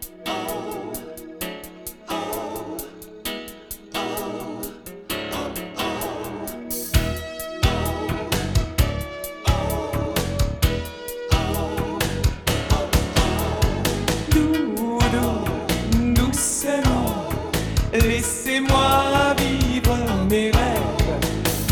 Laissez-moi vivre mes rêves,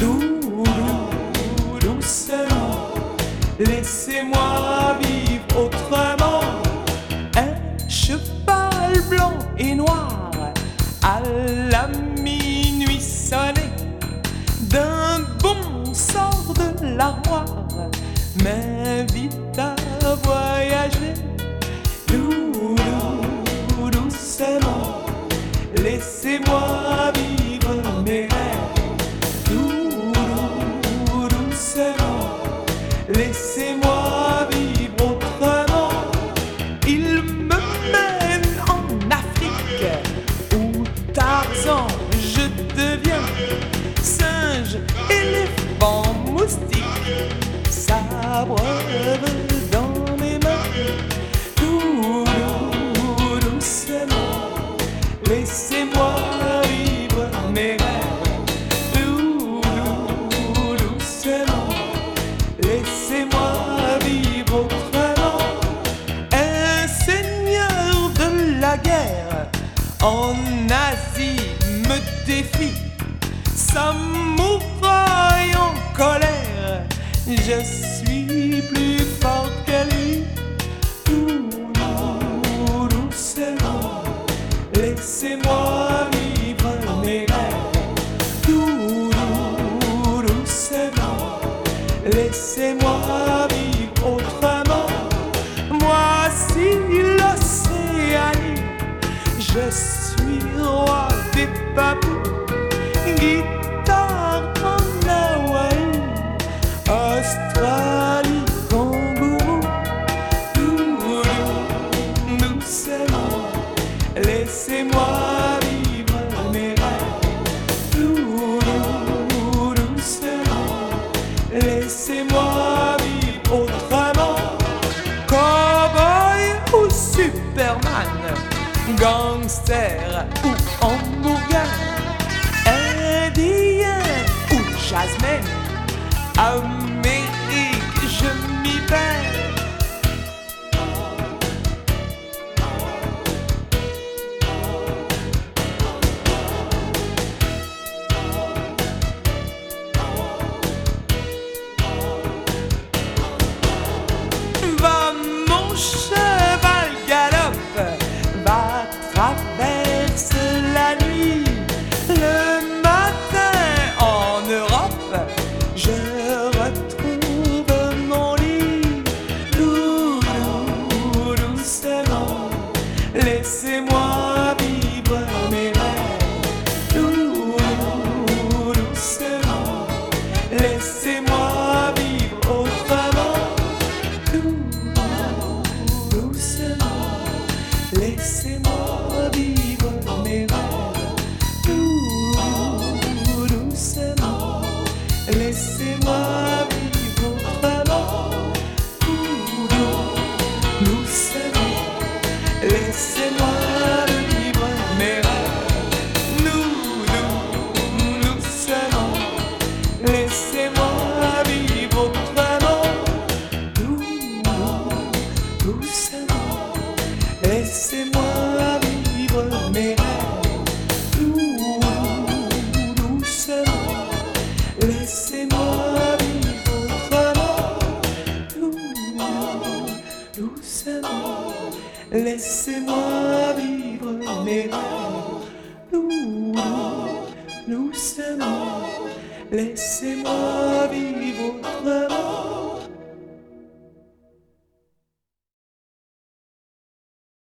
doucement. Laissez-moi vivre autrement. Un cheval blanc et noir à la minuit sonnée d'un bon sort de l'armoire m'invite à voyager doucement. Laissez-moi vivre mes rêves, doucement. Laissez-moi vivre autrement. Il me mène en Afrique où Tarzan je deviens singe, éléphant, moustique, sabre dans mes mains. Doucement. Laissez-moi vivre mes rêves, doucement. Laissez-moi vivre autrement. Un seigneur de la guerre en Asie me défie, samouraï en colère, je suis plus fort que lui. Doucement. Laissez-moi vivre mes rêves, doucement. Laissez-moi vivre autrement. Voici l'Océanie, je suis roi des papous, guitare en Hawaï, Australie, kangourou. Doucement. Laissez-moi vivre mes rêves, doucement. Laissez-moi vivre autrement. Cowboy ou Superman, gangster ou hamburger, indien ou jasmine, Amérique, je m'y perds. Va mon cheval galope, va traverse la nuit. Le matin en Europe, je retrouve mon lit. Doucement. Laissez-moi vivre mes rêves, doucement. Laissez-moi vivre autrement. Doucement. Laissez-moi vivre mes rêves, doucement. Laissez-moi vivre autrement. Doucement. Laissez-moi vivre mes rêves, doucement. Laissez-moi vivre autrement. Doucement. Laissez-moi vivre mes rêves, doucement. Laissez-moi vivre autrement. Doucement. Laissez-moi vivre mes rêves, doucement. Laissez-moi vivre autrement.